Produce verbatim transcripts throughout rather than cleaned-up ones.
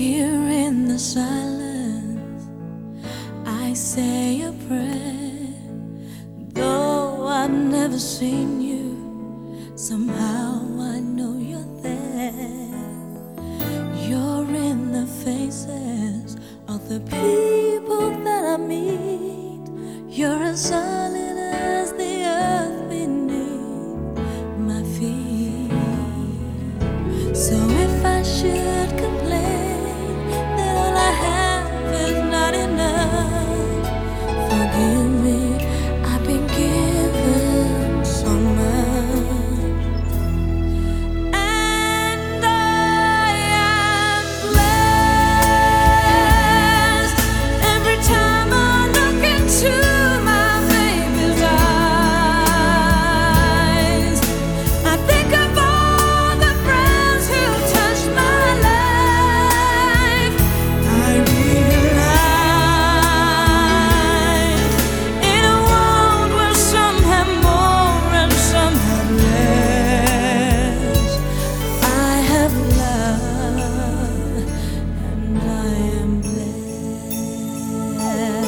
Here in the silence, I say a prayer. Though I've never seen you, somehow I know you're there. You're in the faces of the people that I meet. You're as solid as the earth beneath my feet. So if I should complain that all I have is not enough, forgive me, I've been given so much. And I am blessed every time I look into my baby's eyes. I think of all the friends who touched my life. I realize in a world where some have more and some have less, I have love and I am blessed.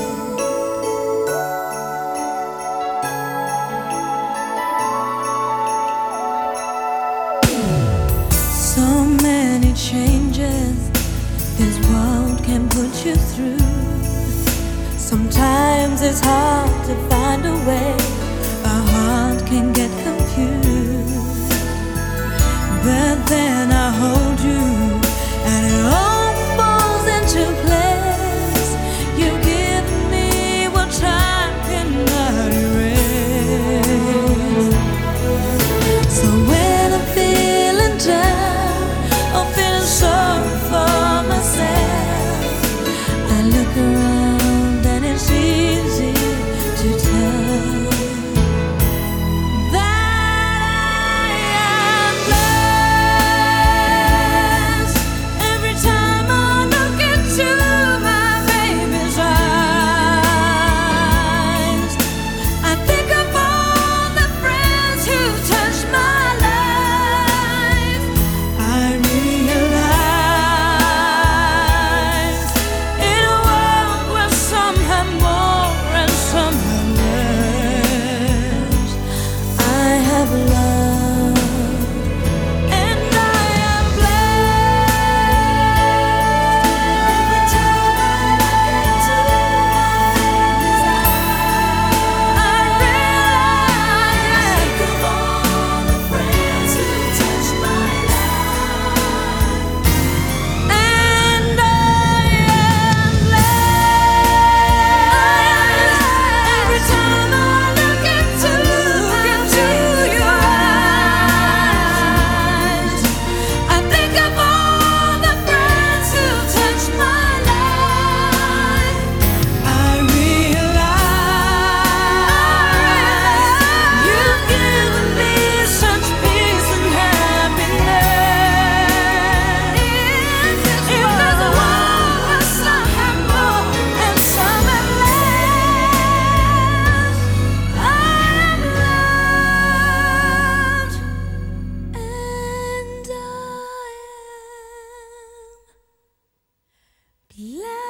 So many changes this world can put you through. Sometimes it's hard to find a way, a heart can get confused. But then I hold you and it all falls into place. You've given me what time cannot erase. So when I'm feeling down or feeling sorry for myself, I look around and it's easy to tell that I am blessed every time I look into my baby's eyes. I think of all the friends who touched my life. I realize in a world where some have more and some have less, I have love and I am blessed every time I look into my baby's eyes. I realize think of all the friends who touched my life. And I am blessed every time I look into your eyes. I think of all the friends who touched my life. I realize you've given me such peace and happiness. If there's a world where some have more and some have less, I am loved and I am blessed.